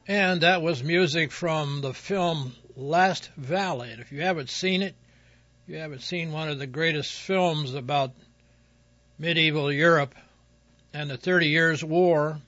And that was music from the film Last Valley. And if you haven't seen it, you haven't seen one of the greatest films about medieval Europe and the 30 Years' War,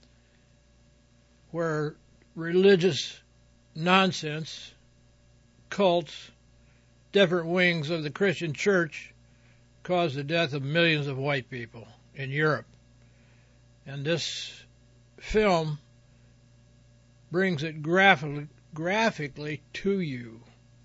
where religious nonsense, cults, different wings of the Christian church caused the death of millions of white people in Europe. And this film brings it graphically to you.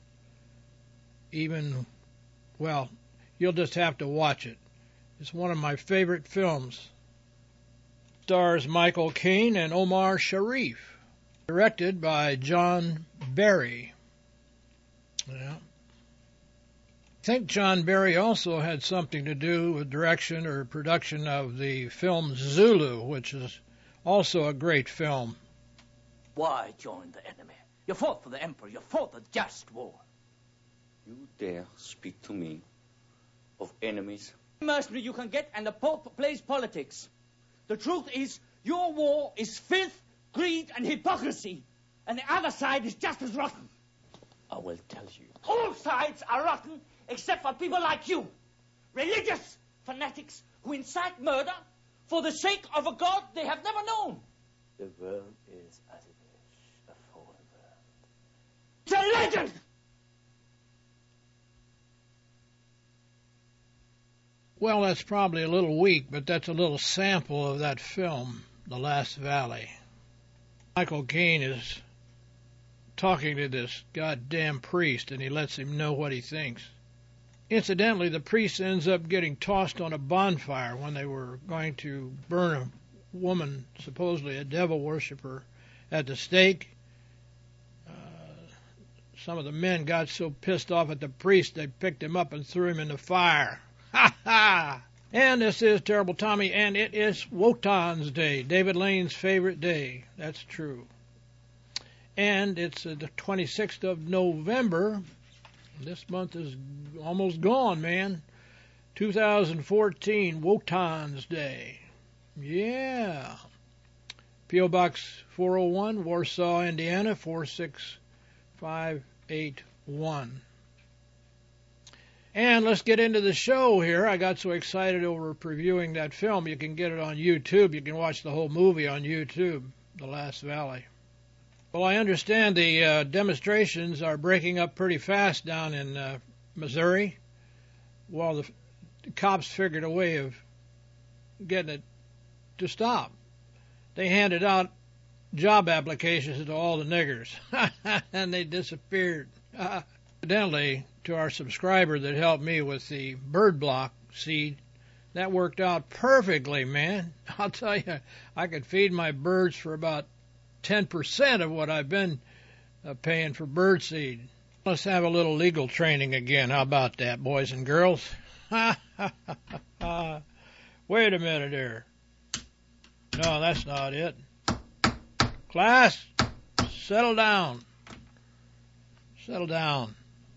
Even, well, you'll just have to watch it. It's one of my favorite films. Stars Michael Caine and Omar Sharif. Directed by John Barry. Yeah. I think John Barry also had something to do with direction or production of the film Zulu, which is also a great film. Why join the enemy? You fought for the emperor. You fought the just war. You dare speak to me of enemies? Mercenary you can get, and the Pope plays politics. The truth is, your war is filth, greed, and hypocrisy. And the other side is just as rotten. I will tell you. All sides are rotten, except for people like you. Religious fanatics who incite murder for the sake of a God they have never known. The world is as it is, a fallen world. It's a legend! Well, that's probably a little weak, but that's a little sample of that film, The Last Valley. Michael Caine is talking to this goddamn priest, and he lets him know what he thinks. Incidentally, the priest ends up getting tossed on a bonfire when they were going to burn a woman, supposedly a devil worshiper, at the stake. Some of the men got so pissed off at the priest they picked him up and threw him in the fire. Ha ha! And this is Terrible Tommy, and it is Wotan's Day, David Lane's favorite day. That's true. And it's the 26th of November. This month is almost gone, man. 2014, Wotan's Day. Yeah. P.O. Box 401, Warsaw, Indiana, 46581. And let's get into the show here. I got so excited over previewing that film. You can get it on YouTube. You can watch the whole movie on YouTube, The Last Valley. Well, I understand the demonstrations are breaking up pretty fast down in Missouri. Well, the cops figured a way of getting it to stop. They handed out job applications to all the niggers, and they disappeared. Evidently, to our subscriber that helped me with the bird block seed, that worked out perfectly, man. I'll tell you, I could feed my birds for about 10% of what I've been paying for bird seed. Let's have a little legal training again. How about that, boys and girls? Wait a minute here. No, that's not it. Class, settle down. Settle down.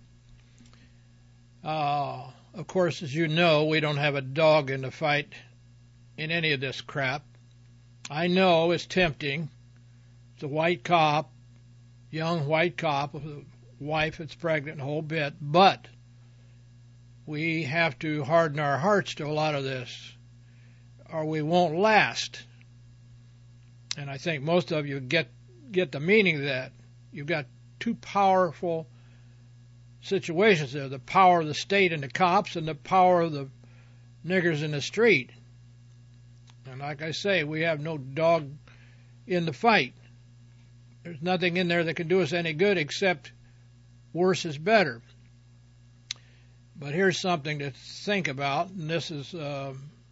Of course, as you know, we don't have a dog in the fight in any of this crap. I know it's tempting. It's a white cop, young white cop with a wife that's pregnant, a whole bit. But we have to harden our hearts to a lot of this, or we won't last. And I think most of you get the meaning of that. You've got two powerful situations there, the power of the state and the cops and the power of the niggers in the street. And like I say, we have no dog in the fight. There's nothing in there that can do us any good except worse is better. But here's something to think about, and this is the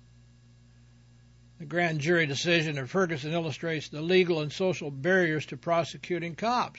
grand jury decision of Ferguson illustrates the legal and social barriers to prosecuting cops.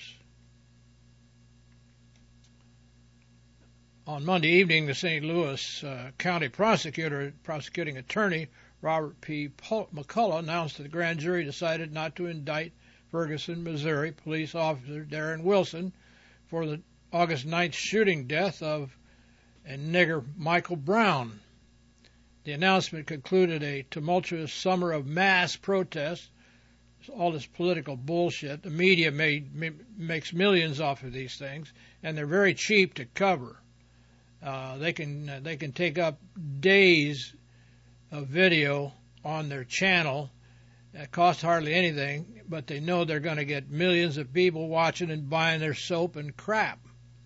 On Monday evening, the St. Louis County prosecuting attorney Robert P. McCullough announced that the grand jury decided not to indict Ferguson, Missouri police officer Darren Wilson for the August 9th shooting death of a nigger Michael Brown. The announcement concluded a tumultuous summer of mass protests. all this political bullshit. The media makes millions off of these things, and they're very cheap to cover. They can take up days of video on their channel. It costs hardly anything, but they know they're going to get millions of people watching and buying their soap and crap.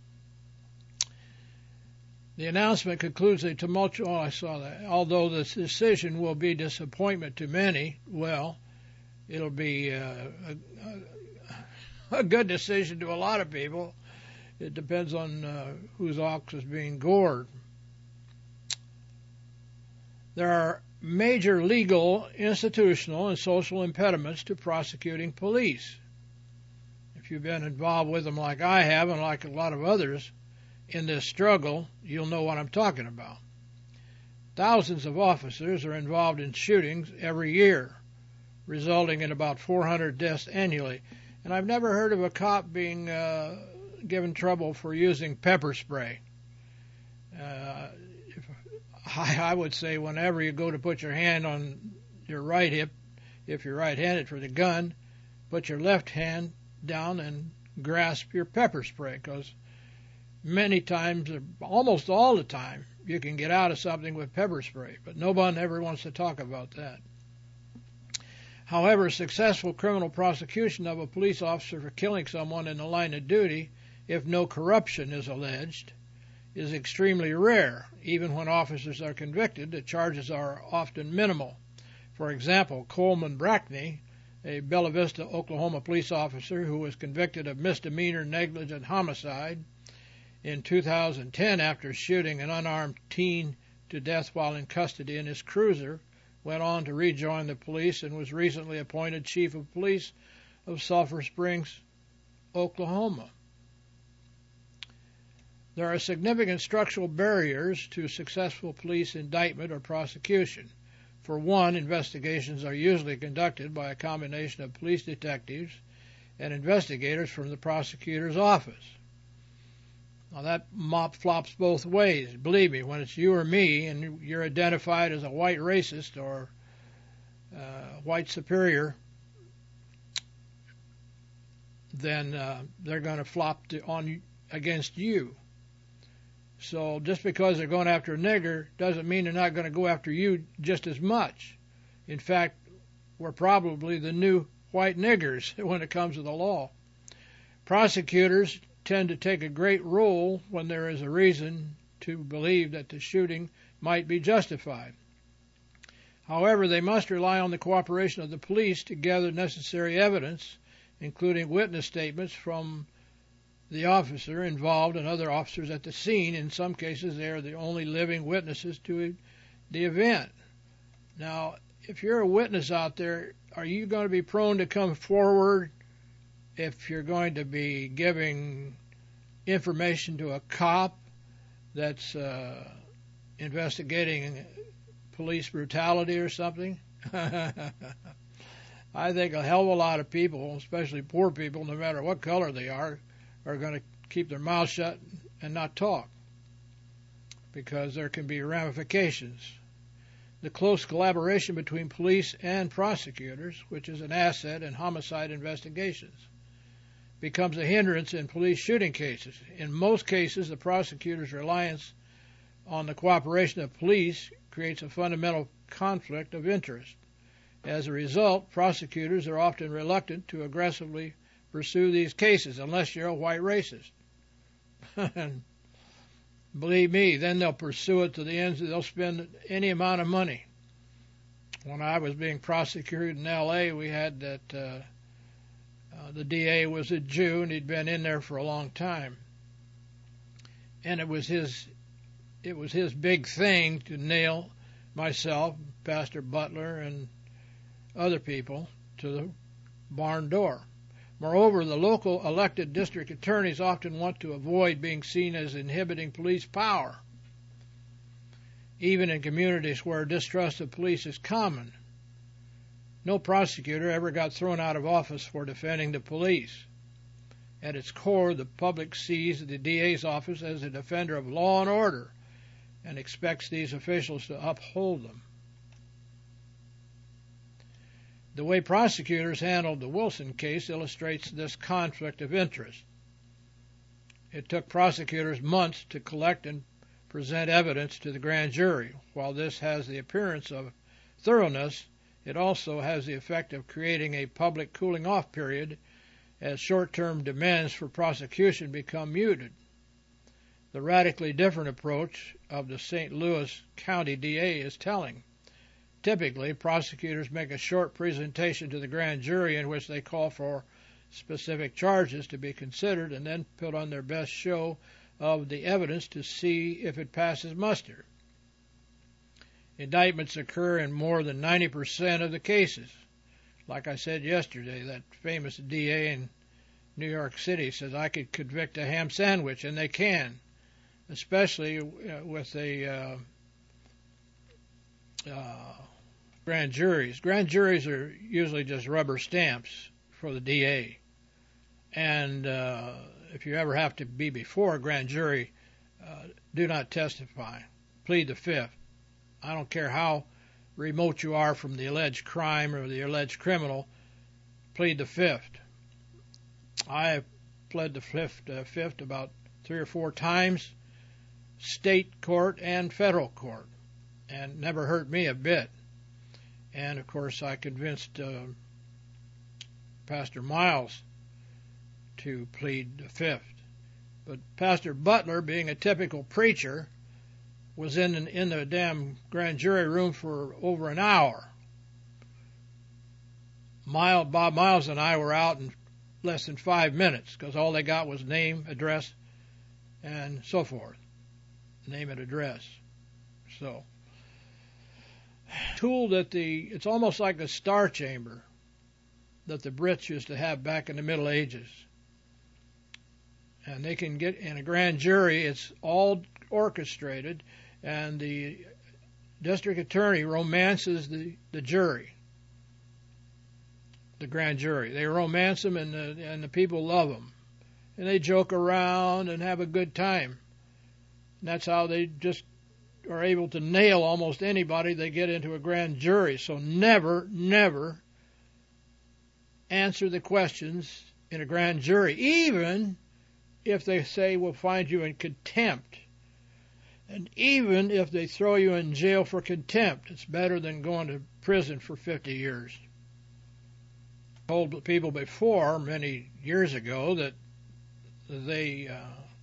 The announcement concludes a tumultuous. Oh, I saw that. Although this decision will be disappointment to many, well, it'll be a good decision to a lot of people. It depends on whose ox is being gored. There are major legal, institutional, and social impediments to prosecuting police. If you've been involved with them like I have and like a lot of others in this struggle, you'll know what I'm talking about. Thousands of officers are involved in shootings every year, resulting in about 400 deaths annually. And I've never heard of a cop being given trouble for using pepper spray. I would say whenever you go to put your hand on your right hip, if you're right-handed for the gun, put your left hand down and grasp your pepper spray, because many times, almost all the time, you can get out of something with pepper spray, but no one ever wants to talk about that. However, successful criminal prosecution of a police officer for killing someone in the line of duty, if no corruption is alleged, is extremely rare. Even when officers are convicted, the charges are often minimal. For example, Coleman Brackney, a Bella Vista, Oklahoma police officer who was convicted of misdemeanor negligent homicide in 2010 after shooting an unarmed teen to death while in custody in his cruiser, went on to rejoin the police and was recently appointed chief of police of Sulphur Springs, Oklahoma. There are significant structural barriers to successful police indictment or prosecution. For one, investigations are usually conducted by a combination of police detectives and investigators from the prosecutor's office. Now that mop flops both ways. Believe me, when it's you or me and you're identified as a white racist or white superior, then they're going to flop against you. So just because they're going after a nigger doesn't mean they're not going to go after you just as much. In fact, we're probably the new white niggers when it comes to the law. Prosecutors tend to take a great role when there is a reason to believe that the shooting might be justified. However, they must rely on the cooperation of the police to gather necessary evidence, including witness statements from the officer involved and other officers at the scene. In some cases, they are the only living witnesses to the event. Now, if you're a witness out there, are you going to be prone to come forward if you're going to be giving information to a cop that's investigating police brutality or something? I think a hell of a lot of people, especially poor people, no matter what color they are going to keep their mouths shut and not talk, because there can be ramifications. The close collaboration between police and prosecutors, which is an asset in homicide investigations, becomes a hindrance in police shooting cases. In most cases, the prosecutor's reliance on the cooperation of police creates a fundamental conflict of interest. As a result, prosecutors are often reluctant to aggressively pursue these cases unless you're a white racist. And believe me, then they'll pursue it to the ends. They'll spend any amount of money. When I was being prosecuted in L.A., we had that the DA was a Jew, and he'd been in there for a long time. And it was his big thing to nail myself, Pastor Butler, and other people to the barn door. Moreover, the local elected district attorneys often want to avoid being seen as inhibiting police power, even in communities where distrust of police is common. No prosecutor ever got thrown out of office for defending the police. At its core, the public sees the DA's office as a defender of law and order and expects these officials to uphold them. The way prosecutors handled the Wilson case illustrates this conflict of interest. It took prosecutors months to collect and present evidence to the grand jury. While this has the appearance of thoroughness, it also has the effect of creating a public cooling-off period as short-term demands for prosecution become muted. The radically different approach of the St. Louis County DA is telling. Typically, prosecutors make a short presentation to the grand jury in which they call for specific charges to be considered and then put on their best show of the evidence to see if it passes muster. Indictments occur in more than 90% of the cases. Like I said yesterday, that famous DA in New York City says, I could convict a ham sandwich, and they can, especially with the grand juries. Grand juries are usually just rubber stamps for the DA. And if you ever have to be before a grand jury, do not testify. Plead the fifth. I don't care how remote you are from the alleged crime or the alleged criminal, plead the fifth. I have pled the fifth about 3 or 4 times, state court and federal court, and never hurt me a bit. And, of course, I convinced Pastor Miles to plead the fifth. But Pastor Butler, being a typical preacher, was in the damn grand jury room for over an hour. Bob Miles and I were out in less than 5 minutes because all they got was name, address, and so forth. Name and address. So, tool that it's almost like the Star Chamber that the Brits used to have back in the Middle Ages. And they can get in a grand jury, it's all orchestrated, and the district attorney romances the jury, the grand jury. They romance them, and the people love them. And they joke around and have a good time. And that's how they just are able to nail almost anybody they get into a grand jury. So never answer the questions in a grand jury, even if they say we'll find you in contempt. And even if they throw you in jail for contempt, it's better than going to prison for 50 years. I told people before, many years ago, that they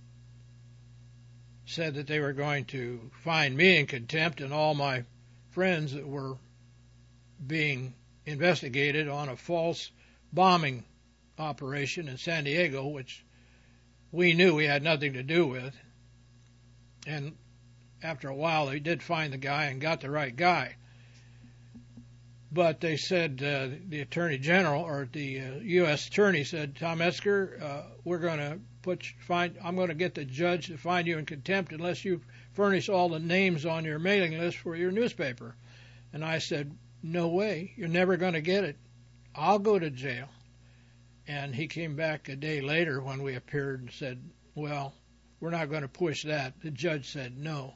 said that they were going to find me in contempt and all my friends that were being investigated on a false bombing operation in San Diego, which we knew we had nothing to do with. And after a while, they did find the guy and got the right guy. But they said, the Attorney General, or the U.S. Attorney said, Tom Metzger, I'm going to get the judge to find you in contempt unless you furnish all the names on your mailing list for your newspaper. And I said, no way, you're never going to get it. I'll go to jail. And he came back a day later when we appeared and said, well, we're not going to push that. The judge said no.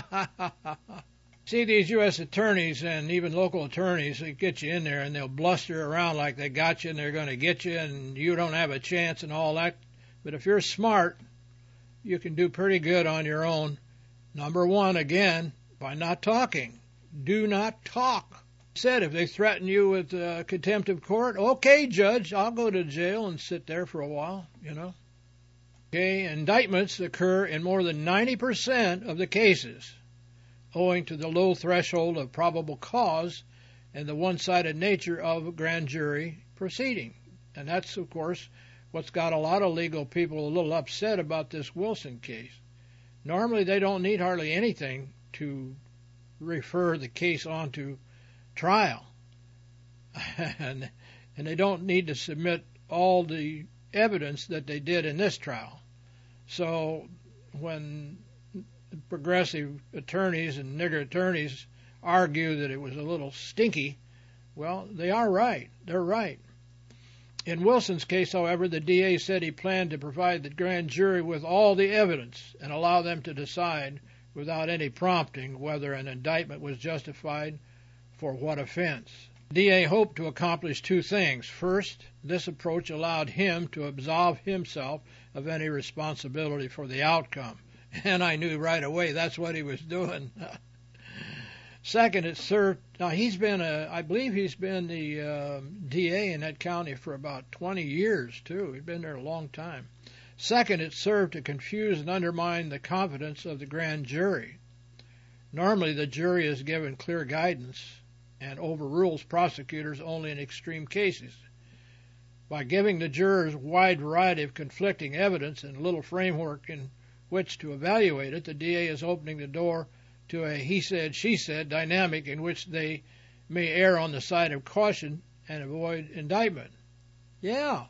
See, these U.S. attorneys and even local attorneys, they get you in there and they'll bluster around like they got you and they're going to get you and you don't have a chance and all that. But if you're smart, you can do pretty good on your own. Number one, again, by not talking. Do not talk. Said if they threaten you with contempt of court, okay, judge, I'll go to jail and sit there for a while, Okay, indictments occur in more than 90% of the cases, owing to the low threshold of probable cause and the one-sided nature of a grand jury proceeding. And that's, of course, what's got a lot of legal people a little upset about this Wilson case. Normally, they don't need hardly anything to refer the case on to trial. And they don't need to submit all the evidence that they did in this trial. So when progressive attorneys and nigger attorneys argue that it was a little stinky, well, they are right. They're right. In Wilson's case, however, the DA said he planned to provide the grand jury with all the evidence and allow them to decide without any prompting whether an indictment was justified for what offense. DA hoped to accomplish two things. First, this approach allowed him to absolve himself of any responsibility for the outcome. And I knew right away that's what he was doing. Second, it served, now I believe he's been the DA in that county for about 20 years too. He's been there a long time. Second, it served to confuse and undermine the confidence of the grand jury. Normally the jury is given clear guidance and overrules prosecutors only in extreme cases. By giving the jurors a wide variety of conflicting evidence and little framework in which to evaluate it, the DA is opening the door to a he said, she said dynamic in which they may err on the side of caution and avoid indictment. Yeah.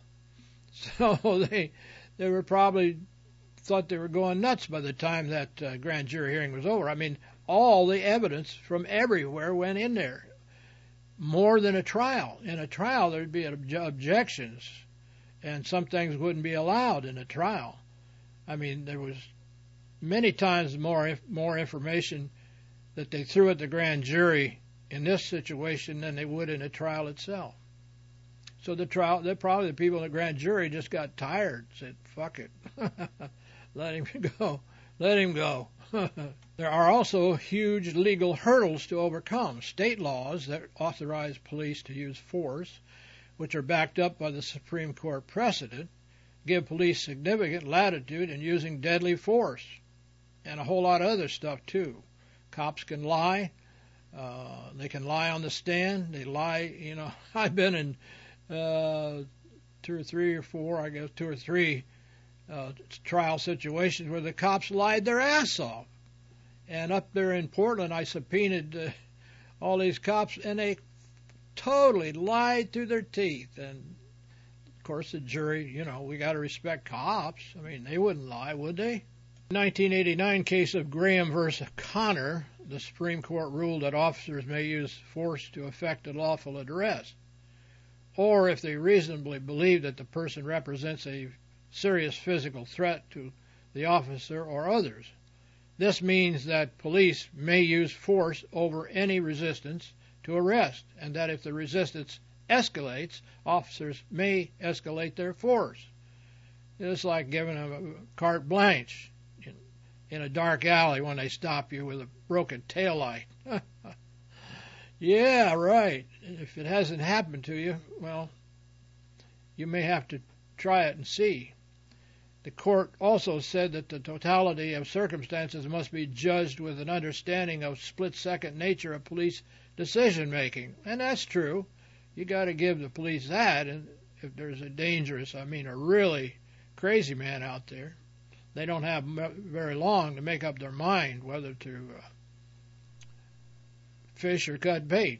So they were probably thought they were going nuts by the time that grand jury hearing was over. I mean, all the evidence from everywhere went in there. More than a trial. In a trial, there'd be objections, and some things wouldn't be allowed in a trial. I mean, there was many times more information that they threw at the grand jury in this situation than they would in a trial itself. So probably the people in the grand jury just got tired, said, fuck it, let him go, let him go. There are also huge legal hurdles to overcome. State laws that authorize police to use force, which are backed up by the Supreme Court precedent, give police significant latitude in using deadly force, and a whole lot of other stuff too. Cops can lie. They can lie on the stand. They lie, I've been in two or three trial situations where the cops lied their ass off. And up there in Portland, I subpoenaed all these cops, and they totally lied through their teeth. And, of course, the jury, we got to respect cops. I mean, they wouldn't lie, would they? 1989 case of Graham versus Connor, the Supreme Court ruled that officers may use force to effect a lawful arrest, or if they reasonably believe that the person represents a serious physical threat to the officer or others. This means that police may use force over any resistance to arrest, and that if the resistance escalates, officers may escalate their force. It's like giving them a carte blanche in a dark alley when they stop you with a broken taillight. Yeah, right. If it hasn't happened to you, well, you may have to try it and see. The court also said that the totality of circumstances must be judged with an understanding of split-second nature of police decision-making. And that's true. You got to give the police that. And if there's a really crazy man out there, they don't have very long to make up their mind whether to fish or cut bait.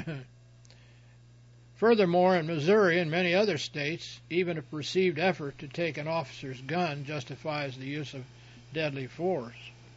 Furthermore, in Missouri and many other states, even a perceived effort to take an officer's gun justifies the use of deadly force.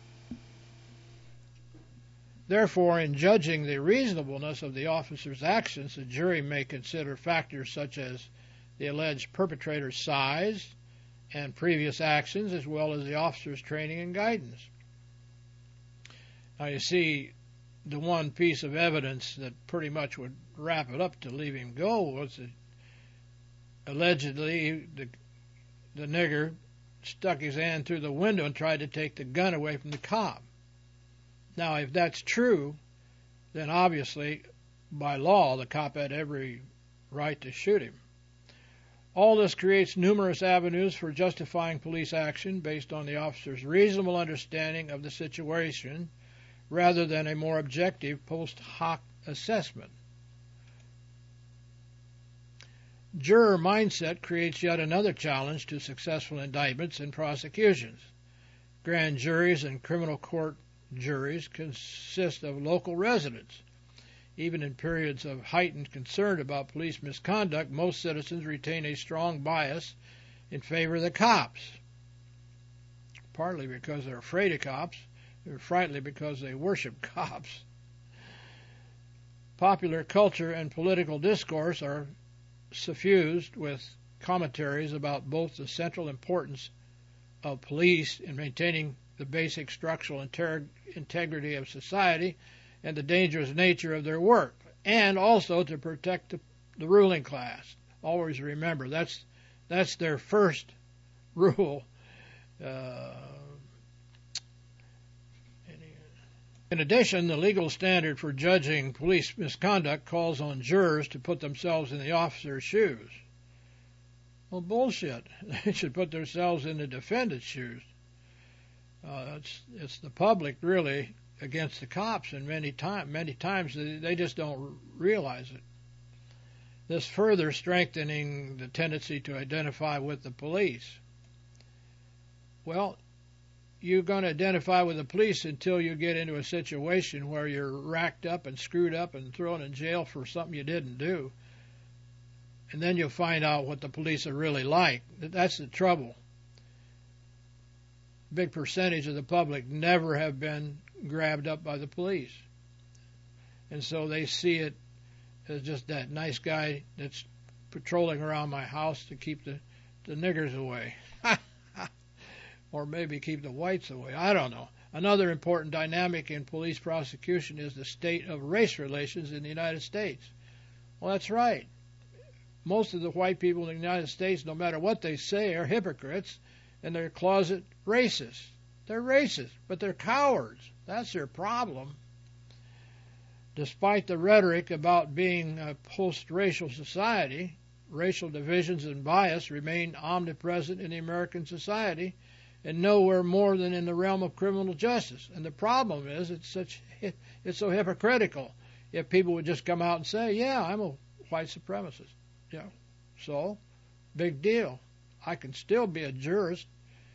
Therefore, in judging the reasonableness of the officer's actions, the jury may consider factors such as the alleged perpetrator's size and previous actions, as well as the officer's training and guidance. Now, you see, the one piece of evidence that pretty much would wrap it up to leave him go was that allegedly the nigger stuck his hand through the window and tried to take the gun away from the cop. Now, if that's true, then obviously, by law, the cop had every right to shoot him. All this creates numerous avenues for justifying police action based on the officer's reasonable understanding of the situation rather than a more objective post hoc assessment. Juror mindset creates yet another challenge to successful indictments and prosecutions. Grand juries and criminal court juries consist of local residents. Even in periods of heightened concern about police misconduct, most citizens retain a strong bias in favor of the cops, partly because they're afraid of cops, or frankly because they worship cops. Popular culture and political discourse are suffused with commentaries about both the central importance of police in maintaining the basic structural integrity of society and the dangerous nature of their work. and also to protect the ruling class. Always remember, that's their first rule. In addition, the legal standard for judging police misconduct calls on jurors to put themselves in the officer's shoes. Well, bullshit. They should put themselves in the defendant's shoes. It's the public, really, against the cops, and many times they just don't realize it. This further strengthening the tendency to identify with the police. Well, you're going to identify with the police until you get into a situation where you're racked up and screwed up and thrown in jail for something you didn't do. And then you'll find out what the police are really like. That's the trouble. Big percentage of the public never have been grabbed up by the police. And so they see it as just that nice guy that's patrolling around my house to keep the niggers away. Or maybe keep the whites away. I don't know. Another important dynamic in police prosecution is the state of race relations in the United States. Well, that's right. Most of the white people in the United States, no matter what they say, are hypocrites, and they're closet racists. They're racist, but they're cowards. That's their problem. Despite the rhetoric about being a post-racial society, racial divisions and bias remain omnipresent in the American society, and nowhere more than in the realm of criminal justice. And the problem is it's so hypocritical. If people would just come out and say, yeah, I'm a white supremacist. Yeah, so, big deal. I can still be a jurist.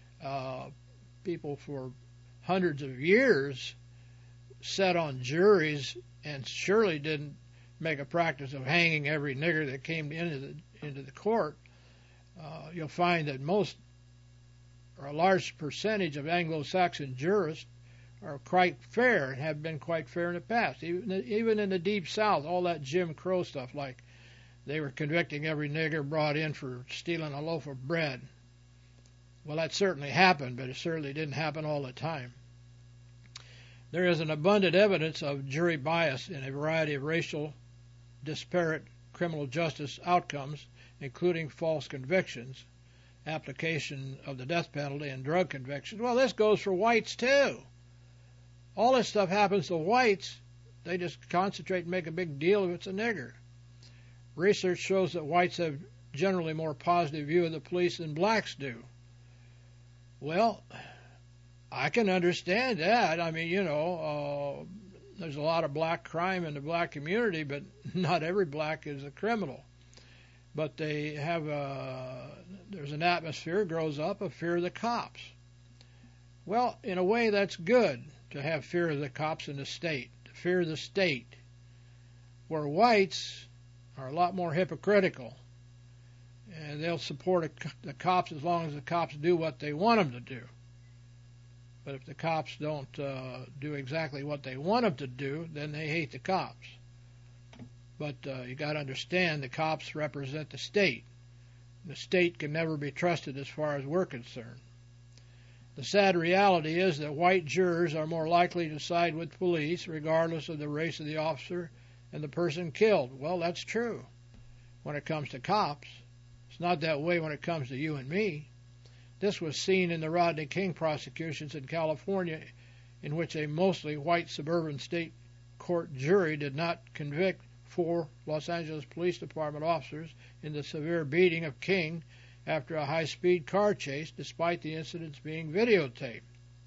People for hundreds of years sat on juries and surely didn't make a practice of hanging every nigger that came into the court. You'll find that most or a large percentage of Anglo-Saxon jurists are quite fair and have been quite fair in the past. Even in the Deep South, all that Jim Crow stuff, like they were convicting every nigger brought in for stealing a loaf of bread. Well, that certainly happened, but it certainly didn't happen all the time. There is an abundant evidence of jury bias in a variety of racial, disparate criminal justice outcomes, including false convictions, application of the death penalty, and drug convictions. Well, this goes for whites, too. All this stuff happens to whites. They just concentrate and make a big deal if it's a nigger. Research shows that whites have generally more positive view of the police than blacks do. Well, I can understand that. I mean, there's a lot of black crime in the black community, but not every black is a criminal. But they have there's an atmosphere grows up of fear of the cops. Well, in a way, that's good to have fear of the cops in the state, to fear the state, where whites are a lot more hypocritical, and they'll support the cops as long as the cops do what they want them to do. But if the cops don't do exactly what they want them to do, then they hate the cops. But you got to understand, the cops represent the state. The state can never be trusted as far as we're concerned. The sad reality is that white jurors are more likely to side with police, regardless of the race of the officer and the person killed. Well, that's true when it comes to cops. It's not that way when it comes to you and me. This was seen in the Rodney King prosecutions in California, in which a mostly white suburban state court jury did not convict 4 Los Angeles Police Department officers in the severe beating of King after a high-speed car chase, despite the incidents being videotaped.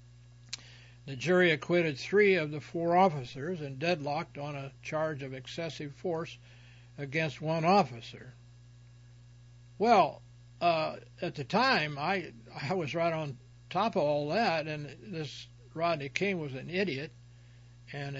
The jury acquitted 3 of the 4 officers and deadlocked on a charge of excessive force against 1 officer. Well, at the time, I was right on top of all that, and this Rodney King was an idiot and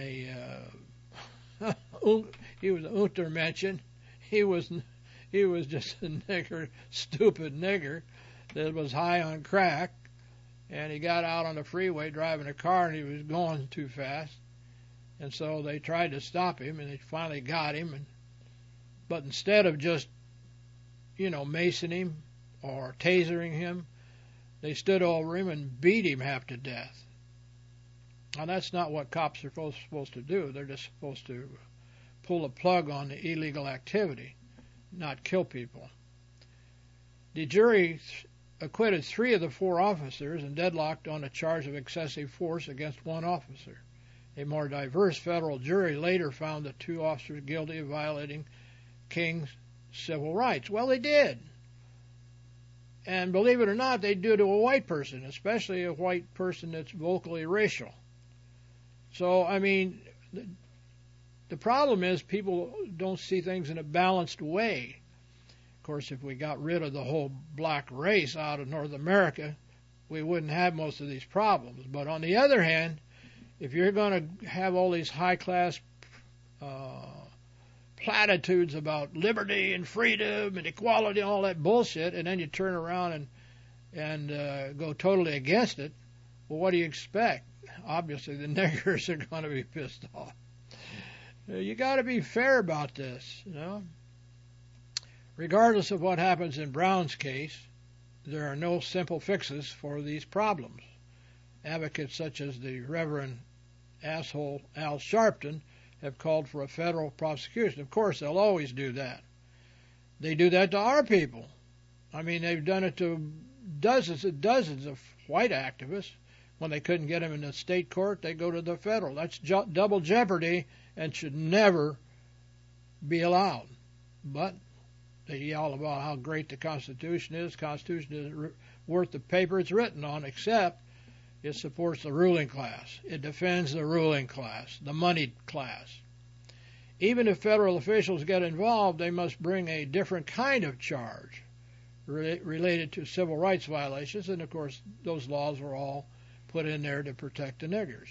he was an Untermenschen. He was just a nigger, stupid nigger that was high on crack, and he got out on the freeway driving a car, and he was going too fast, and so they tried to stop him, and they finally got him. But instead of just, macing him or tasering him, they stood over him and beat him half to death. Now, that's not what cops are supposed to do. They're just supposed to pull the plug on the illegal activity, not kill people. The jury acquitted 3 of the 4 officers and deadlocked on a charge of excessive force against 1 officer. A more diverse federal jury later found the 2 officers guilty of violating King's civil rights. Well, they did. And believe it or not, they do to a white person, especially a white person that's vocally racial. So, I mean, the problem is people don't see things in a balanced way. Of course, if we got rid of the whole black race out of North America, we wouldn't have most of these problems. But on the other hand, if you're going to have all these high-class platitudes about liberty and freedom and equality and all that bullshit, and then you turn around and go totally against it, well, what do you expect? Obviously, the niggers are going to be pissed off. You got to be fair about this, you know. Regardless of what happens in Brown's case, there are no simple fixes for these problems. Advocates such as the Reverend asshole Al Sharpton have called for a federal prosecution. Of course, they'll always do that. They do that to our people. I mean, they've done it to dozens and dozens of white activists. When they couldn't get them in the state court, they go to the federal. That's double jeopardy and should never be allowed. But they yell about how great the Constitution is. The Constitution isn't worth the paper it's written on, except it supports the ruling class. It defends the ruling class, the moneyed class. Even if federal officials get involved, they must bring a different kind of charge related to civil rights violations, and of course those laws were all put in there to protect the niggers.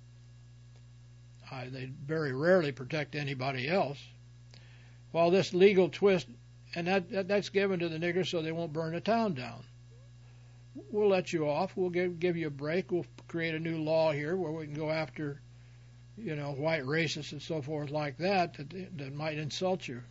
They very rarely protect anybody else. While this legal twist, and that's given to the niggers so they won't burn the town down. We'll let you off. We'll give you a break. We'll create a new law here where we can go after, you know, white racists and so forth like that might insult you.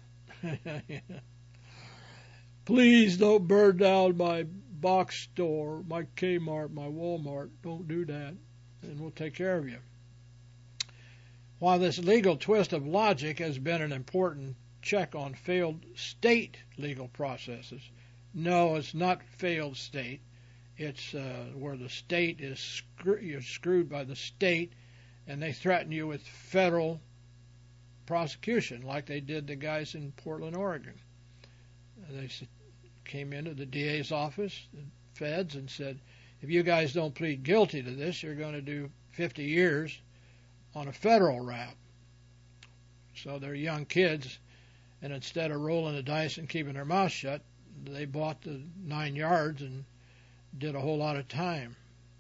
Please don't burn down my box store, my Kmart, my Walmart. Don't do that, and we'll take care of you. While this legal twist of logic has been an important check on failed state legal processes, no, it's not failed state. It's where the state is you're screwed by the state, and they threaten you with federal prosecution, like they did the guys in Portland, Oregon. They came into the DA's office, the feds, and said, if you guys don't plead guilty to this, you're going to do 50 years on a federal rap. So they're young kids, and instead of rolling the dice and keeping their mouth shut, they bought the 9 yards and did a whole lot of time.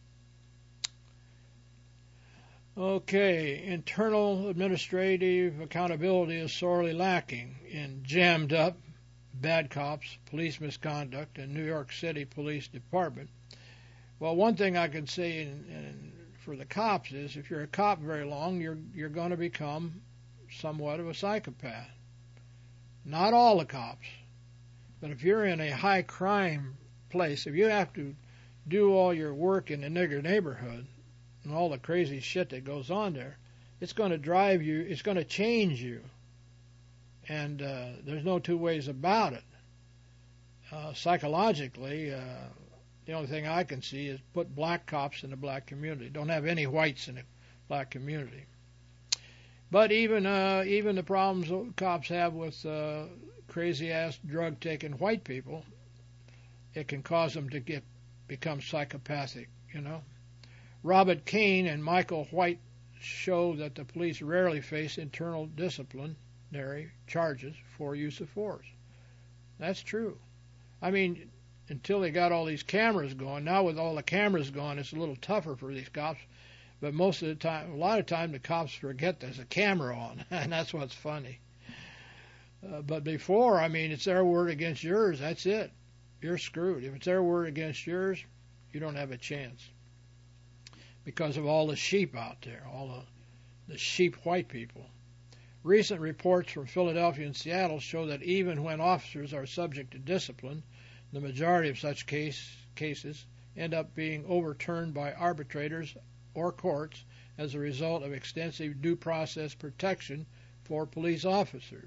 Okay, internal administrative accountability is sorely lacking in jammed up bad cops, police misconduct, and New York City Police Department. Well, one thing I can say for the cops is if you're a cop very long, you're going to become somewhat of a psychopath. Not all the cops, but if you're in a high crime place, if you have to do all your work in the nigger neighborhood and all the crazy shit that goes on there, it's going to drive you, it's going to change you. And there's no two ways about it. Psychologically, the only thing I can see is put black cops in the black community. Don't have any whites in the black community. But even the problems cops have with crazy-ass drug-taking white people, it can cause them to become psychopathic, you know. Robert Kane and Michael White show that the police rarely face internal disciplinary charges for use of force. That's true. I mean, until they got all these cameras going. Now with all the cameras going, it's a little tougher for these cops. But most of the time, a lot of time, the cops forget there's a camera on, and that's what's funny. But before, I mean, it's their word against yours. That's it. You're screwed. If it's their word against yours, you don't have a chance. Because of all the sheep out there, all the sheep white people. Recent reports from Philadelphia and Seattle show that even when officers are subject to discipline, the majority of such cases end up being overturned by arbitrators or courts as a result of extensive due process protection for police officers.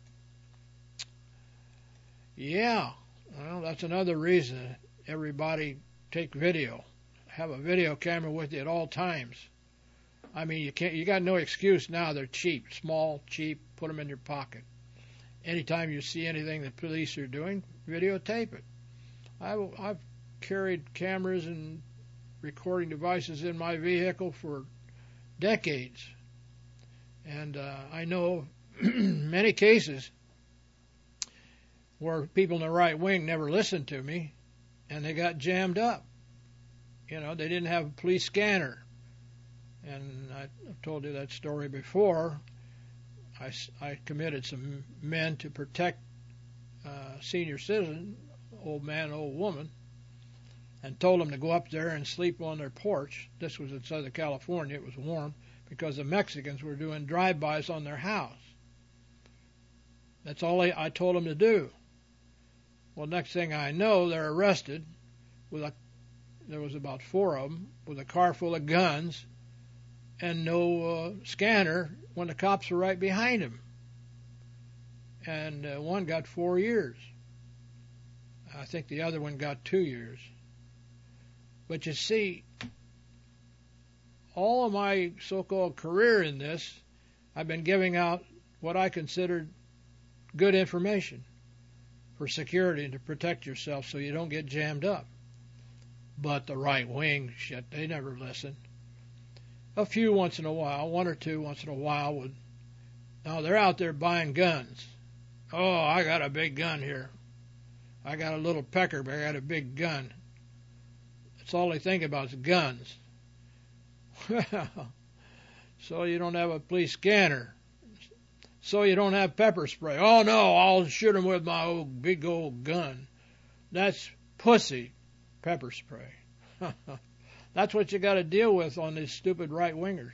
Yeah, well, that's another reason everybody take video. Have a video camera with you at all times. I mean, you got no excuse now. They're cheap, small, cheap. Put them in your pocket. Anytime you see anything the police are doing, videotape it. I've carried cameras and recording devices in my vehicle for decades. And I know many cases where people in the right wing never listened to me, and they got jammed up. You know, they didn't have a police scanner. And I've told you that story before. I committed some men to protect senior citizen, old man, old woman, and told them to go up there and sleep on their porch. This was in Southern California. It was warm because the Mexicans were doing drive-bys on their house. That's all I told them to do. Well, next thing I know, they're arrested there was about 4 of them with a car full of guns and no scanner when the cops were right behind him. And one got 4 years. I think the other one got 2 years. But you see, all of my so-called career in this, I've been giving out what I considered good information for security and to protect yourself so you don't get jammed up. But the right wing, shit, they never listen. A few once in a while, 1 or 2 once in a while would. Now they're out there buying guns. Oh, I got a big gun here. I got a little pecker, but I got a big gun. That's all they think about is guns. So you don't have a police scanner. So you don't have pepper spray. Oh no, I'll shoot them with my big old gun. That's pussy pepper spray. That's what you got to deal with on these stupid right-wingers.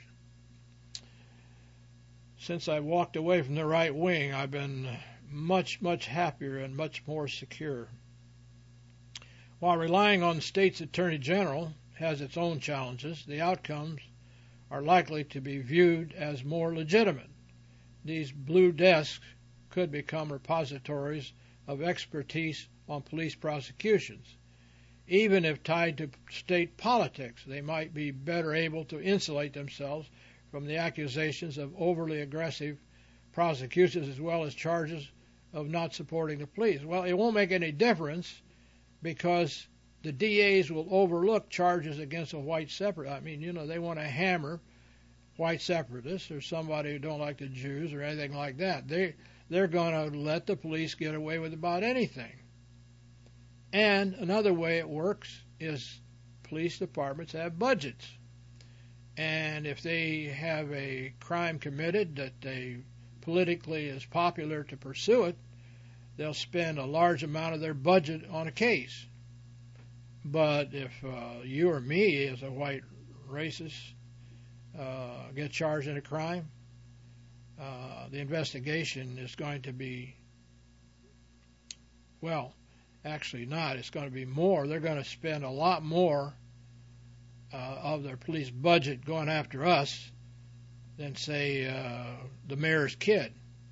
Since I walked away from the right wing, I've been much, much happier and much more secure. While relying on the state's attorney general has its own challenges, the outcomes are likely to be viewed as more legitimate. These blue desks could become repositories of expertise on police prosecutions. Even if tied to state politics, they might be better able to insulate themselves from the accusations of overly aggressive prosecutions as well as charges of not supporting the police. Well, it won't make any difference because the DAs will overlook charges against a white separatist. I mean, you know, they want to hammer white separatists or somebody who don't like the Jews or anything like that. They're going to let the police get away with about anything. And another way it works is police departments have budgets. And if they have a crime committed that they politically is popular to pursue it, they'll spend a large amount of their budget on a case. But if you or me as a white racist get charged in a crime, the investigation is going to be, well, actually not. It's going to be more. They're going to spend a lot more of their police budget going after us than, say, the mayor's kid.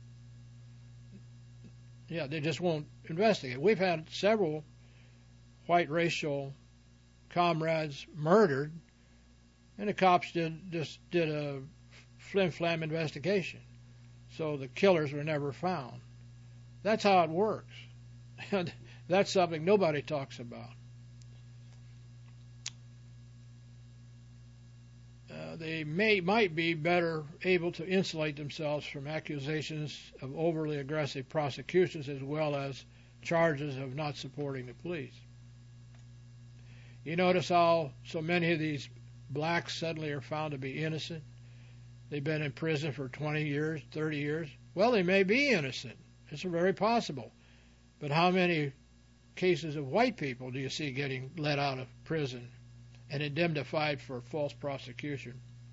Yeah, they just won't investigate. We've had several white racial comrades murdered, and the cops just did a flim-flam investigation. So the killers were never found. That's how it works. And that's something nobody talks about. They might be better able to insulate themselves from accusations of overly aggressive prosecutions as well as charges of not supporting the police. You notice how so many of these blacks suddenly are found to be innocent? They've been in prison for 20 years, 30 years. Well, they may be innocent. It's very possible. But how many cases of white people do you see getting let out of prison and indemnified for false prosecution?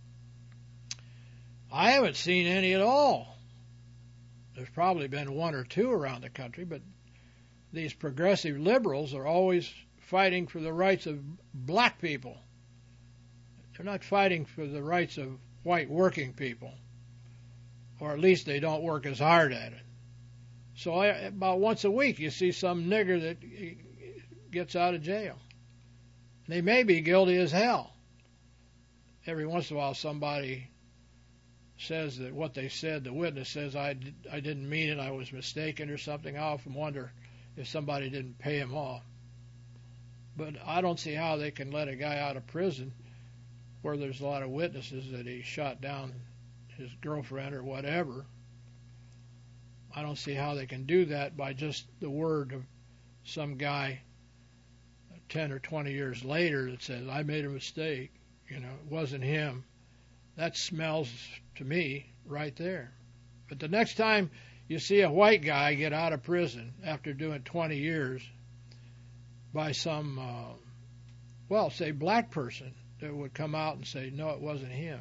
I haven't seen any at all. There's probably been 1 or 2 around the country, but these progressive liberals are always fighting for the rights of black people. They're not fighting for the rights of white working people or at least they don't work as hard at it. So about once a week you see some nigger that gets out of jail. They may be guilty as hell. Every once in a while somebody says that what they said, the witness says, I didn't mean it, I was mistaken or something. I often wonder if somebody didn't pay him off. But I don't see how they can let a guy out of prison where there's a lot of witnesses that he shot down his girlfriend or whatever. I don't see how they can do that by just the word of some guy 10 or 20 years later that says, I made a mistake. You know, it wasn't him. That smells to me right there. But the next time you see a white guy get out of prison after doing 20 years by some, say black person that would come out and say, no, it wasn't him.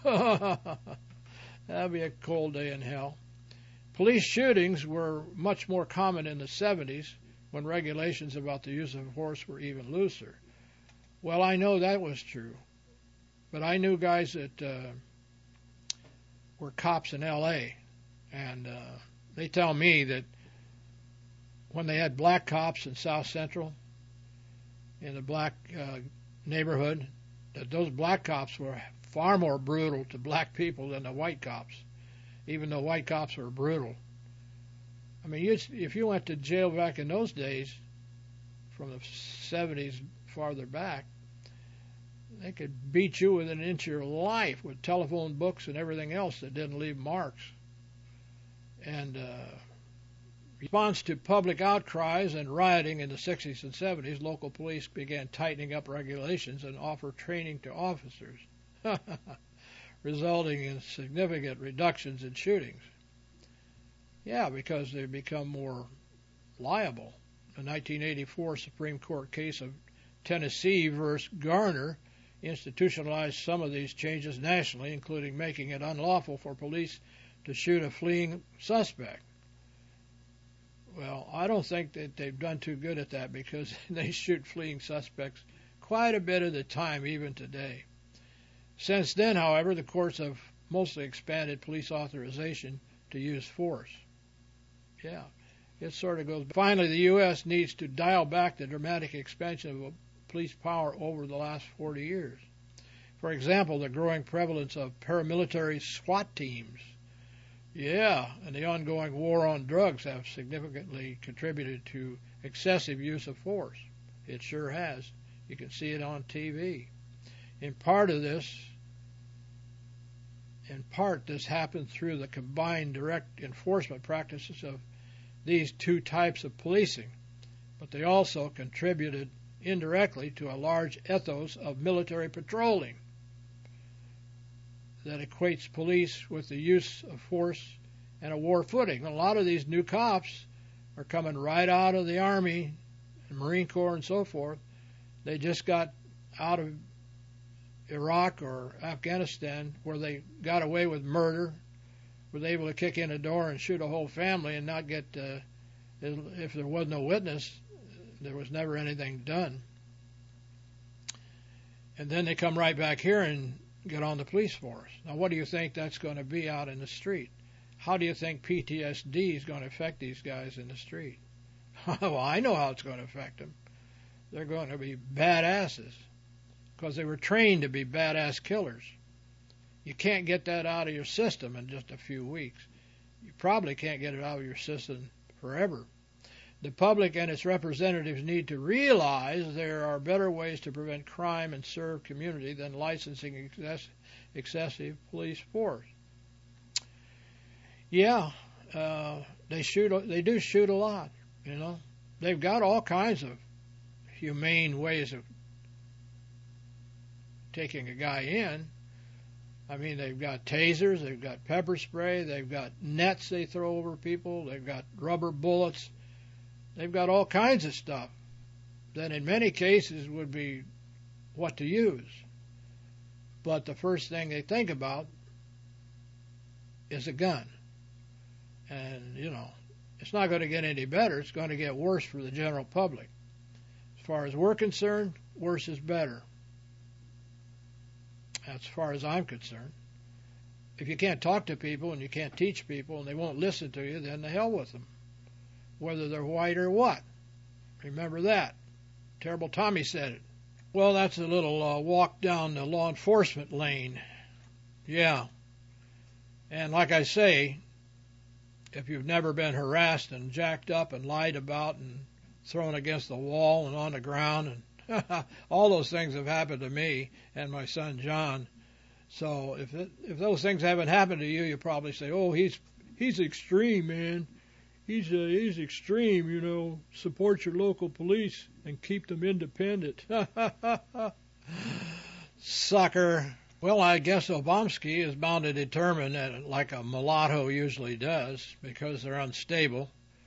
That'd be a cold day in hell. Police shootings were much more common in the 70s when regulations about the use of force were even looser. Well, I know that was true. But I knew guys that were cops in L.A., and they tell me that when they had black cops in South Central, in the black neighborhood, that those black cops were far more brutal to black people than the white cops, even though white cops were brutal. I mean, if you went to jail back in those days, from the 70s farther back, they could beat you within an inch of your life with telephone books and everything else that didn't leave marks. And in response to public outcries and rioting in the 60s and 70s, local police began tightening up regulations and offer training to officers, resulting in significant reductions in shootings. Yeah, because they become more liable. The 1984 Supreme Court case of Tennessee versus Garner institutionalized some of these changes nationally, including making it unlawful for police to shoot a fleeing suspect. Well, I don't think that they've done too good at that, because they shoot fleeing suspects quite a bit of the time, even today. Since then, however, the courts have mostly expanded police authorization to use force. Yeah, it sort of goes. Finally, the U.S. needs to dial back the dramatic expansion of police power over the last 40 years. For example, the growing prevalence of paramilitary SWAT teams. Yeah, and the ongoing war on drugs have significantly contributed to excessive use of force. It sure has. You can see it on TV. In part, this happened through the combined direct enforcement practices of these two types of policing, but they also contributed indirectly to a large ethos of military patrolling that equates police with the use of force and a war footing. A lot of these new cops are coming right out of the Army and Marine Corps and so forth. They just got out of Iraq or Afghanistan, where they got away with murder, were able to kick in a door and shoot a whole family and not get, if there was no witness, there was never anything done. And then they come right back here and get on the police force. Now, what do you think that's going to be out in the street? How do you think PTSD is going to affect these guys in the street? Well, I know how it's going to affect them. They're going to be badasses because they were trained to be badass killers. You can't get that out of your system in just a few weeks. You probably can't get it out of your system forever. The public and its representatives need to realize there are better ways to prevent crime and serve community than licensing excessive police force. Yeah, they do shoot a lot, you know. They've got all kinds of humane ways of taking a guy in. I mean, they've got tasers, they've got pepper spray, they've got nets they throw over people, they've got rubber bullets, they've got all kinds of stuff that in many cases would be what to use. But the first thing they think about is a gun. And, you know, it's not going to get any better. It's going to get worse for the general public. As far as we're concerned, worse is better. As far as I'm concerned. if you can't talk to people and you can't teach people and they won't listen to you, then the hell with them, whether they're white or what. Remember that. Terrible Tommy said it. Well, that's a little walk down the law enforcement lane. Yeah. And like I say, if you've never been harassed and jacked up and lied about and thrown against the wall and on the ground, and all those things have happened to me and my son John. So if those things haven't happened to you, you probably say, "Oh, he's extreme, man. He's extreme, you know. Support your local police and keep them independent." Sucker. Well, I guess Obamsky is bound to determine that, like a mulatto usually does, because they're unstable,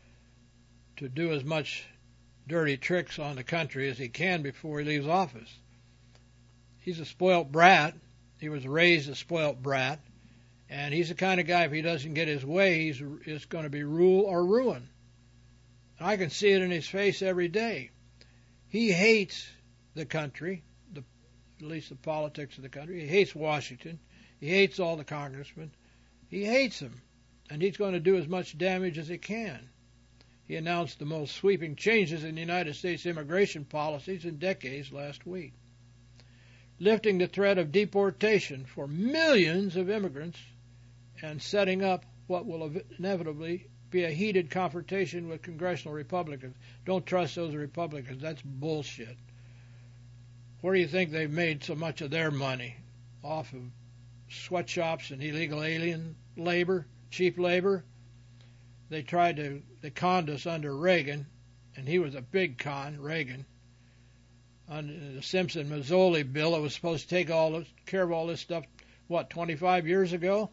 to do as much dirty tricks on the country as he can before he leaves office. He's a spoilt brat. He was raised a spoilt brat. And he's the kind of guy, if he doesn't get his way, it's going to be rule or ruin. I can see it in his face every day. He hates the country, at least the politics of the country. He hates Washington. He hates all the congressmen. He hates them. And he's going to do as much damage as he can. He announced the most sweeping changes in the United States immigration policies in decades last week, lifting the threat of deportation for millions of immigrants and setting up what will inevitably be a heated confrontation with congressional Republicans. Don't trust those Republicans. That's bullshit. Where do you think they've made so much of their money? Off of sweatshops and illegal alien labor, cheap labor? They conned us under Reagan, and he was a big con, Reagan. Under the Simpson-Mazzoli bill, it was supposed to take care of all this stuff, 25 years ago?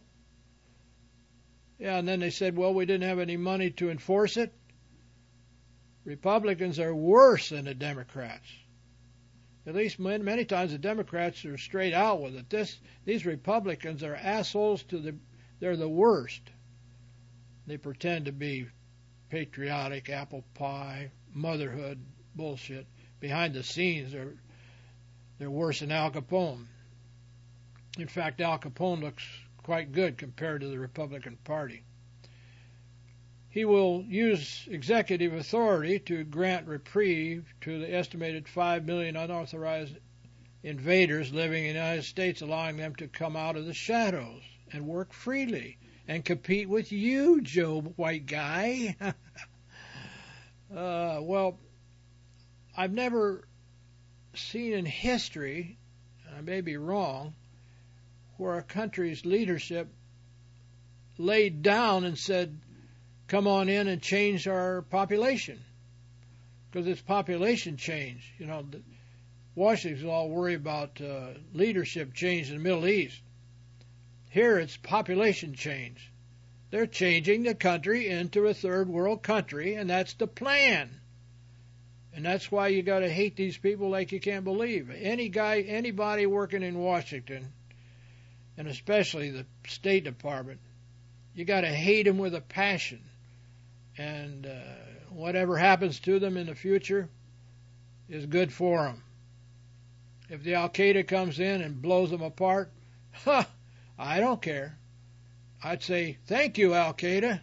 Yeah, and then they said, well, we didn't have any money to enforce it. Republicans are worse than the Democrats. At least many times the Democrats are straight out with it. These Republicans are assholes they're the worst. They pretend to be patriotic, apple pie, motherhood bullshit. Behind the scenes, they're worse than Al Capone. In fact, Al Capone looks quite good compared to the Republican Party. He will use executive authority to grant reprieve to the estimated 5 million unauthorized invaders living in the United States, allowing them to come out of the shadows and work freely and compete with you, Joe White Guy. Well, I've never seen in history, I may be wrong, where a country's leadership laid down and said, come on in and change our population. Because it's population change. You know, Washington's all worried about leadership change in the Middle East. Here it's population change. They're changing the country into a third world country, and that's the plan. And that's why you got to hate these people like you can't believe. Anybody working in Washington, and especially the State Department, you got to hate them with a passion. And whatever happens to them in the future is good for them. If the Al-Qaeda comes in and blows them apart, I don't care. I'd say, thank you, Al-Qaeda.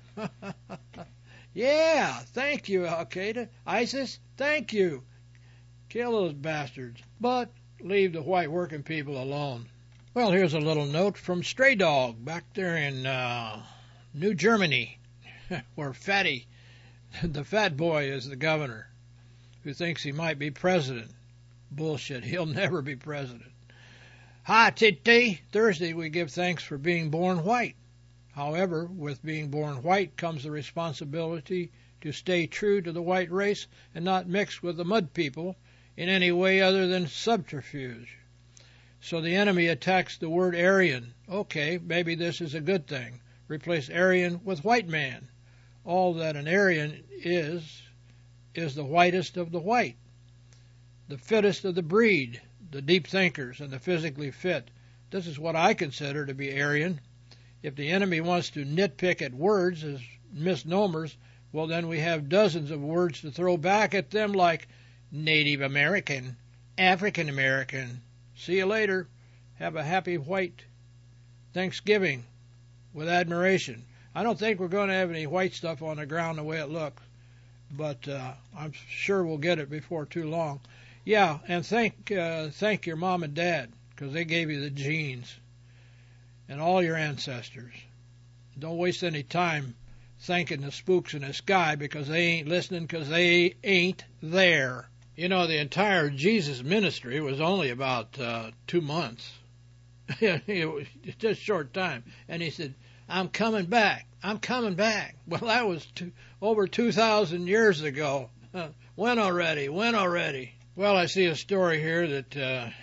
Yeah, thank you, Al-Qaeda. ISIS, thank you. Kill those bastards. But leave the white working people alone. Well, here's a little note from Stray Dog back there in New Germany, where Fatty, the fat boy, is the governor, who thinks he might be president. Bullshit. He'll never be president. Hi, Titi. Thursday we give thanks for being born white. However, with being born white comes the responsibility to stay true to the white race and not mix with the mud people in any way other than subterfuge. So the enemy attacks the word Aryan. Okay, maybe this is a good thing. Replace Aryan with white man. All that an Aryan is the whitest of the white, the fittest of the breed, the deep thinkers and the physically fit. This is what I consider to be Aryan. If the enemy wants to nitpick at words as misnomers, well, then we have dozens of words to throw back at them, like Native American, African American. See you later. Have a happy white Thanksgiving. with admiration. I don't think we're going to have any white stuff on the ground the way it looks, but I'm sure we'll get it before too long. Yeah, and thank your mom and dad, because they gave you the genes, and all your ancestors. Don't waste any time thanking the spooks in the sky, because they ain't listening, because they ain't there. You know, the entire Jesus ministry was only about 2 months. It was just a short time. And he said, I'm coming back. I'm coming back. Well, that was over 2,000 years ago. When already? When already? Well, I see a story here that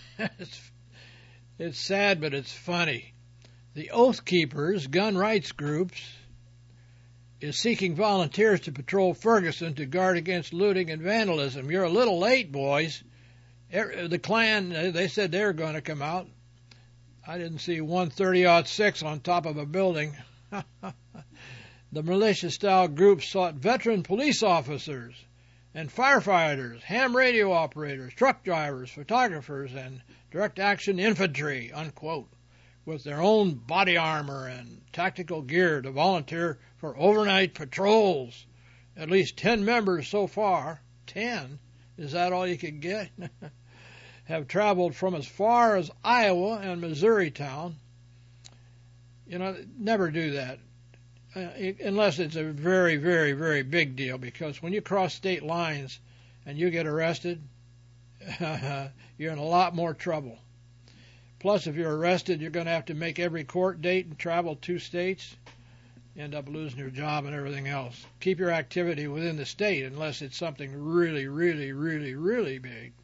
it's sad, but it's funny. The Oath Keepers gun rights groups is seeking volunteers to patrol Ferguson to guard against looting and vandalism. You're a little late, boys. The Klan, they said they were going to come out. I didn't see 130-06 on top of a building. The militia-style group sought veteran police officers and firefighters, ham radio operators, truck drivers, photographers, and direct-action infantry, unquote, with their own body armor and tactical gear to volunteer for overnight patrols. At least 10 members so far. 10? Is that all you could get? Have traveled from as far as Iowa and Missouri town. You know, never do that. Unless it's a very, very, very big deal, because when you cross state lines and you get arrested, you're in a lot more trouble. Plus, if you're arrested, you're going to have to make every court date and travel 2 states, end up losing your job and everything else. Keep your activity within the state unless it's something really, really, really, really big.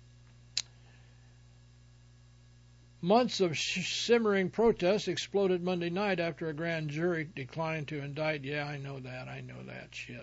Months of simmering protests exploded Monday night after a grand jury declined to indict. Yeah, I know that shit.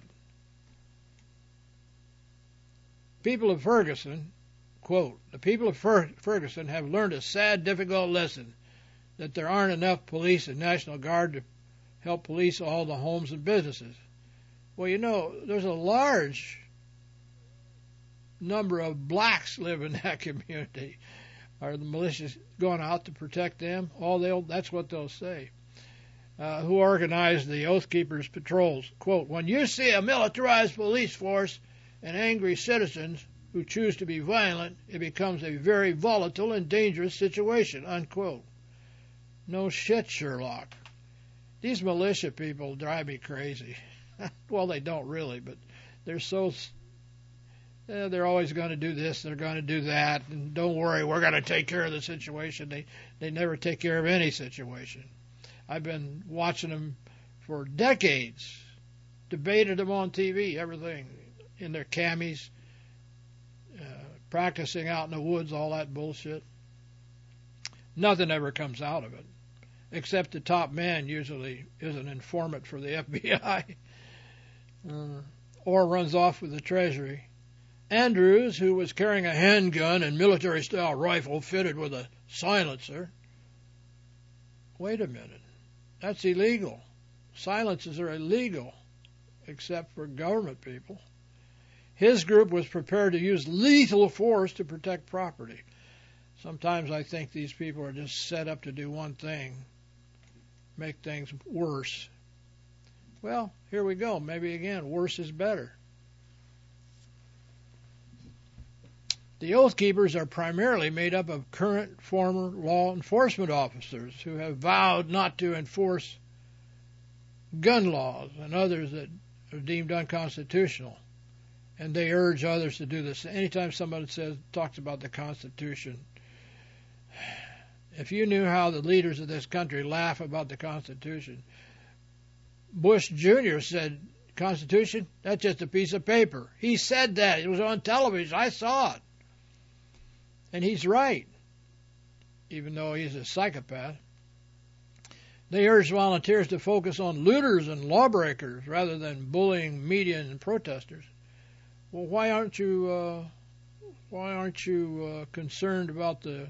People of Ferguson, quote, the people of Ferguson have learned a sad, difficult lesson, that there aren't enough police and National Guard to help police all the homes and businesses. Well, you know, there's a large number of blacks live in that community. Are the militias going out to protect them? That's what they'll say. Who organized the Oath Keepers patrols? Quote, when you see a militarized police force and angry citizens who choose to be violent, it becomes a very volatile and dangerous situation, unquote. No shit, Sherlock. These militia people drive me crazy. Well, they don't really, but they're so... they're always going to do this, they're going to do that, and don't worry, we're going to take care of the situation. They never take care of any situation. I've been watching them for decades, debated them on TV, everything, in their camis, practicing out in the woods, all that bullshit. Nothing ever comes out of it, except the top man usually is an informant for the FBI or runs off with the Treasury. Andrews, who was carrying a handgun and military-style rifle fitted with a silencer. Wait a minute. That's illegal. Silencers are illegal, except for government people. His group was prepared to use lethal force to protect property. Sometimes I think these people are just set up to do one thing, make things worse. Well, here we go. Maybe again, worse is better. The Oath Keepers are primarily made up of current former law enforcement officers who have vowed not to enforce gun laws and others that are deemed unconstitutional. And they urge others to do this. Anytime somebody talks about the Constitution, if you knew how the leaders of this country laugh about the Constitution. Bush Jr. said, Constitution, that's just a piece of paper. He said that. It was on television. I saw it. And he's right, even though he's a psychopath. They urge volunteers to focus on looters and lawbreakers rather than bullying media and protesters. Well, why aren't you concerned about the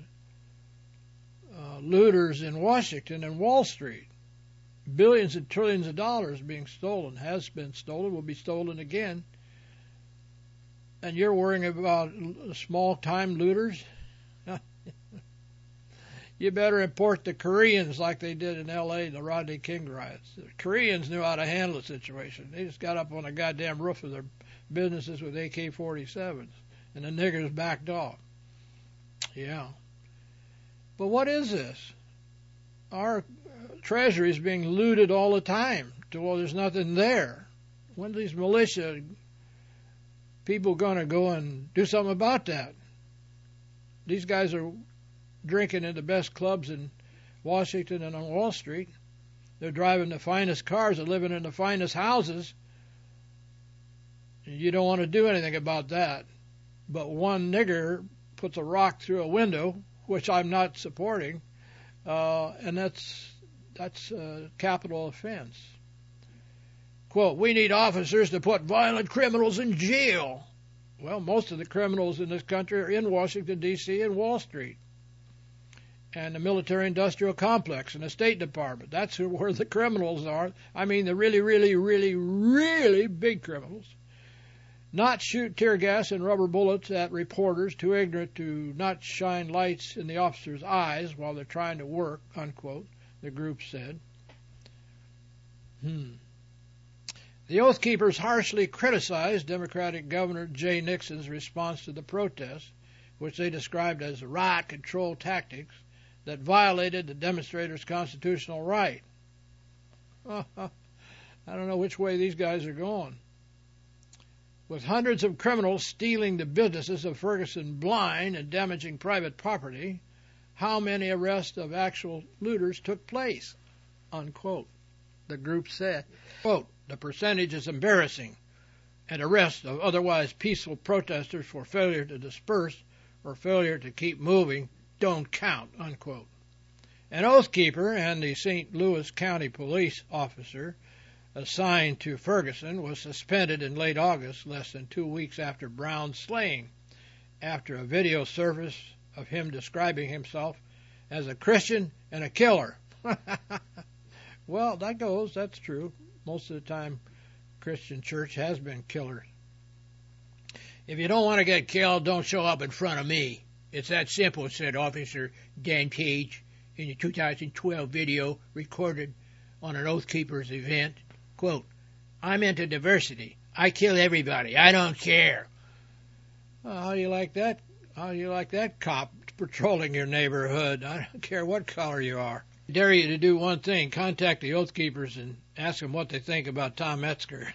looters in Washington and Wall Street? Billions and trillions of dollars being stolen, has been stolen, will be stolen again. And you're worrying about small-time looters? You better import the Koreans like they did in L.A. in the Rodney King riots. The Koreans knew how to handle the situation. They just got up on the goddamn roof of their businesses with AK-47s, and the niggers backed off. Yeah. But what is this? Our treasury is being looted all the time. Well, there's nothing there. When are these militia people going to go and do something about that? These guys are drinking in the best clubs in Washington and on Wall Street. They're driving the finest cars and living in the finest houses. You don't want to do anything about that. But one nigger puts a rock through a window, which I'm not supporting, and that's a capital offense. Quote, we need officers to put violent criminals in jail. Well, most of the criminals in this country are in Washington, D.C. and Wall Street and the military-industrial complex and the State Department. That's where the criminals are. I mean, the really, really, really, really big criminals. Not shoot tear gas and rubber bullets at reporters too ignorant to not shine lights in the officers' eyes while they're trying to work, unquote, the group said. The Oath Keepers harshly criticized Democratic Governor Jay Nixon's response to the protests, which they described as riot control tactics that violated the demonstrators' constitutional right. I don't know which way these guys are going. With hundreds of criminals stealing the businesses of Ferguson blind and damaging private property, how many arrests of actual looters took place? Unquote. The group said, quote, the percentage is embarrassing, and arrests of otherwise peaceful protesters for failure to disperse or failure to keep moving don't count, unquote. An Oath Keeper and the St. Louis County police officer assigned to Ferguson was suspended in late August, less than 2 weeks after Brown's slaying, after a video surfaced of him describing himself as a Christian and a killer. Well, that's true. Most of the time, Christian church has been killers. If you don't want to get killed, don't show up in front of me. It's that simple, said Officer Dan Cage in the 2012 video recorded on an Oath Keepers event. Quote, I'm into diversity. I kill everybody. I don't care. Well, how do you like that? How do you like that cop patrolling your neighborhood? I don't care what color you are. I dare you to do one thing. Contact the Oath Keepers and ask them what they think about Tom Metzger.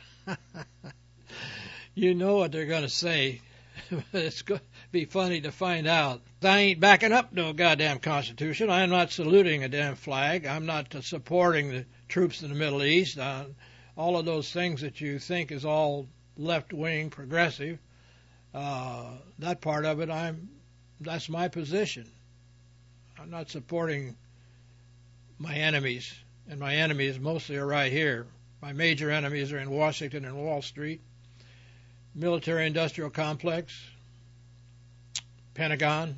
You know what they're going to say. It's going to be funny to find out. I ain't backing up no goddamn Constitution. I'm not saluting a damn flag. I'm not supporting the troops in the Middle East. All of those things that you think is all left-wing progressive, that part of it, that's my position. I'm not supporting my enemies, and my enemies mostly are right here. My major enemies are in Washington and Wall Street, military-industrial complex, Pentagon,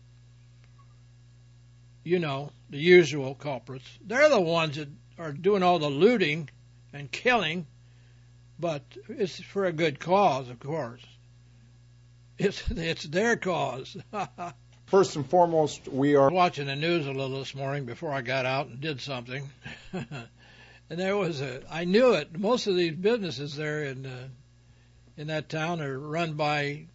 you know, the usual culprits. They're the ones that are doing all the looting and killing, but it's for a good cause, of course. It's their cause. First and foremost, we are watching the news a little this morning before I got out and did something. And there was I knew it. Most of these businesses there in that town are run by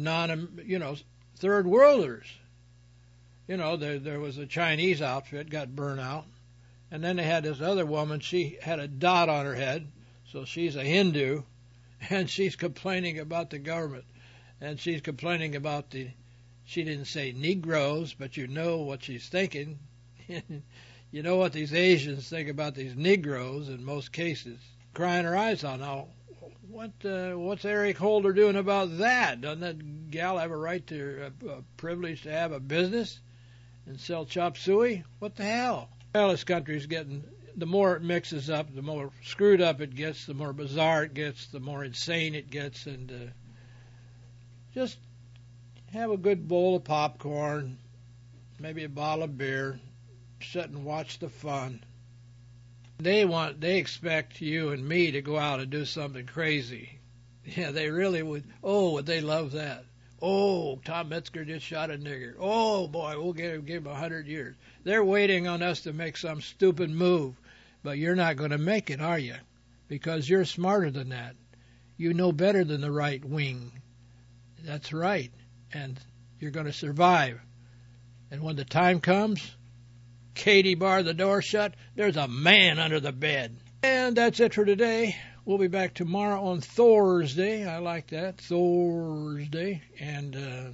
third worlders. There was a Chinese outfit got burned out, and then they had this other woman. She had a dot on her head, so she's a Hindu, and she's complaining about the government, and she's complaining about she didn't say Negroes, but you know what she's thinking. You know what these Asians think about these Negroes in most cases. Crying her eyes out. Now, what's Eric Holder doing about that? Doesn't that gal have a right to a privilege to have a business and sell chop suey? What the hell? Well, this country's getting, the more it mixes up, the more screwed up it gets, the more bizarre it gets, the more insane it gets, and just have a good bowl of popcorn, maybe a bottle of beer, sit and watch the fun. They expect you and me to go out and do something crazy. Yeah, they really would. Oh, would they love that? Oh, Tom Metzger just shot a nigger. Oh, boy, we'll give him 100 years. They're waiting on us to make some stupid move. But you're not going to make it, are you? Because you're smarter than that. You know better than the right wing. That's right. And you're going to survive. And when the time comes, Katie bar the door shut, there's a man under the bed. And that's it for today. We'll be back tomorrow on Thursday. I like that, Thursday. And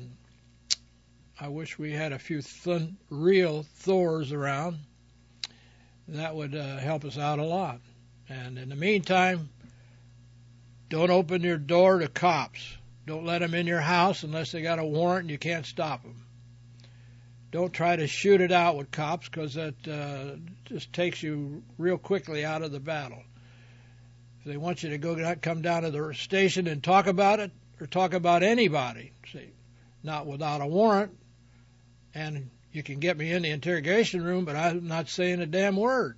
I wish we had a few real Thors around. That would help us out a lot. And in the meantime, don't open your door to cops. Don't let them in your house unless they got a warrant and you can't stop them. Don't try to shoot it out with cops, because that just takes you real quickly out of the battle. If they want you to come down to the station and talk about it, or talk about anybody, see, not without a warrant, and you can get me in the interrogation room, but I'm not saying a damn word.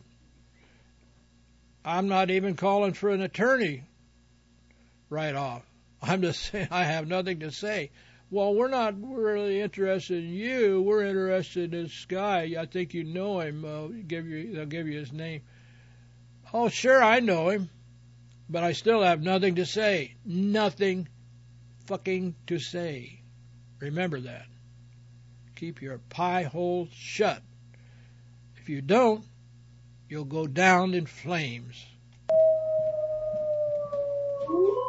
I'm not even calling for an attorney right off. I'm just saying I have nothing to say. Well, we're not really interested in you. We're interested in this guy. I think you know him. They'll give you his name. Oh, sure, I know him. But I still have nothing to say. Nothing fucking to say. Remember that. Keep your pie hole shut. If you don't, you'll go down in flames.